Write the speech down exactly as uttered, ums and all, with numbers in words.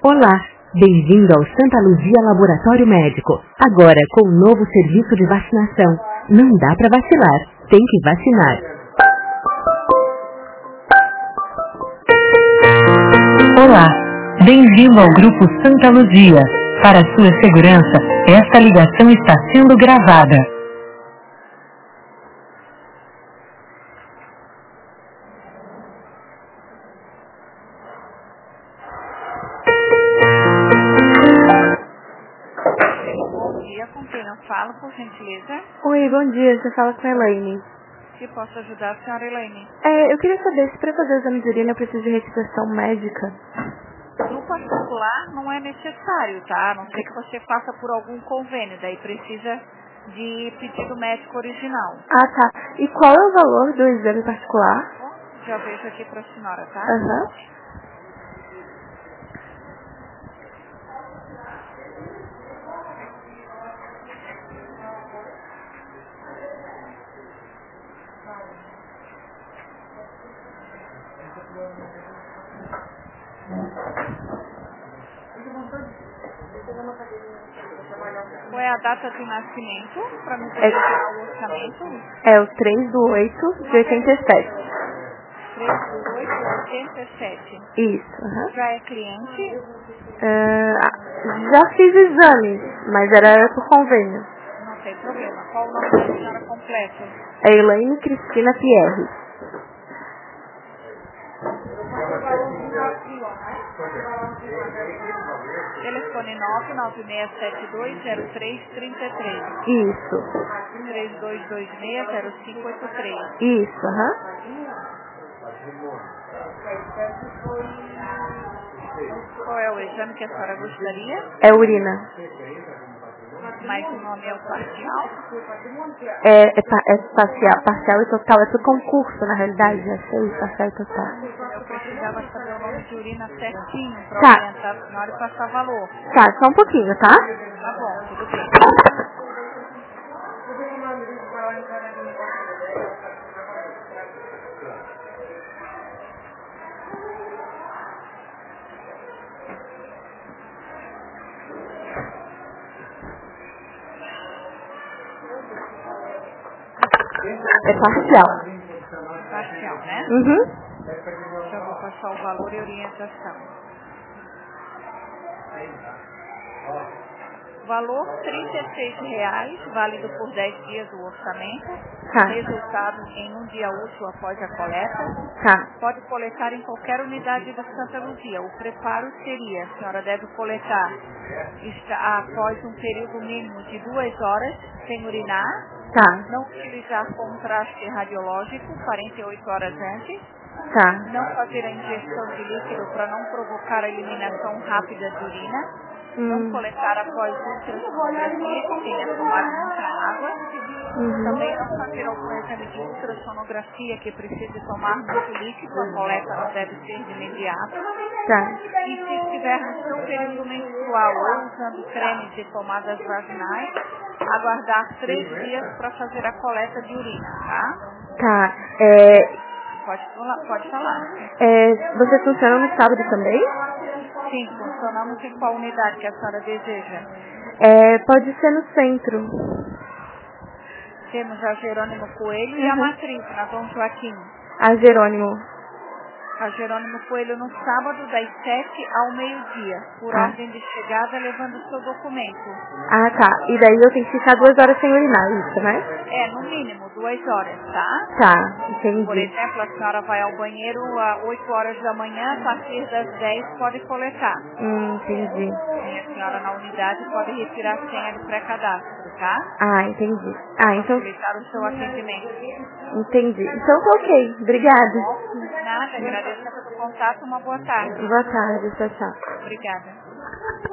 Olá, bem-vindo ao Santa Luzia Laboratório Médico. Agora com um novo serviço de vacinação. Não dá para vacilar, tem que vacinar. Olá, bem-vindo ao Grupo Santa Luzia. Para sua segurança, esta ligação está sendo gravada. Com quem eu falo, por gentileza? Oi, bom dia. Você fala com a Elaine. Que posso ajudar a senhora Elaine? É, eu queria saber se para fazer o exame de urina eu preciso de requisição médica. No particular não é necessário, tá? A não ser que você faça por algum convênio, daí precisa de pedido médico original. Ah, tá. E qual é o valor do exame particular? Já vejo aqui para a senhora, tá? Aham. Uhum. Qual é a data de nascimento para me poder tirar o orçamento? É o três do oito de oitenta e sete. três do oito de oitenta e sete. Isso, aham. Uhum. Já é cliente? Uh, já fiz exames, mas era por convênio. Não tem problema. Qual o nome da senhora completo? É Elaine Cristina Pierre. Telefone nove nove seis sete dois zero três três três. Isso. três dois dois seis zero cinco oito três. Isso, aham. Qual é o exame que a senhora gostaria? É urina. Mas o nome é o parcial? É, é, é parcial, parcial e total. É por concurso, na realidade. É seis, parcial e total. Eu precisava saber o nome de urina certinho para tá. orientar a senhora e passar valor. Tá, só um pouquinho, tá? Tá bom, tudo bem. É parcial. Parcial, né? Uhum. Já vou passar o valor e orientação. Valor trinta e seis reais, válido por dez dias o orçamento. Tá. Resultado em um dia útil após a coleta. Tá. Pode coletar em qualquer unidade do Santa Luzia. O preparo seria, a senhora deve coletar está, após um período mínimo de duas horas, sem urinar. Tá. Não utilizar contraste radiológico quarenta e oito horas antes. Tá. Não fazer a injeção de líquido para não provocar a eliminação rápida de urina. Hum. Não coletar após ultrassonografia que tenha tomado muita água. Uhum. Também não fazer algum exame de ultrassonografia que precise tomar muito líquido. A coleta não deve ser de imediato. Tá. E se estiver no seu período menstrual ou usando cremes e pomadas vaginais, aguardar três dias para fazer a coleta de urina, tá? Tá. É... Pode falar. Pode falar. É, você funciona no sábado também? Sim, funcionamos em qual unidade que a senhora deseja? É, pode ser no centro. Temos a Jerônimo Coelho Uhum. e a Matriz, na Dom Joaquim. A Jerônimo. A Jerônimo Coelho no sábado, das sete ao meio-dia, por Ah. ordem de chegada, levando o seu documento. Ah, tá. E daí eu tenho que ficar duas horas sem urinar, isso, né? É, no mínimo, duas horas, tá? Tá, entendi. Por exemplo, a senhora vai ao banheiro às oito horas da manhã, a partir das dez pode coletar. Hum, entendi. E a senhora na unidade pode retirar a senha do pré-cadastro, tá? Ah, entendi. Ah, então... Facilitar o seu atendimento. Entendi. Então tá ok. Obrigada. Nada, agradeço pelo contato, uma boa tarde. Boa tarde, tchau, tchau. Obrigada.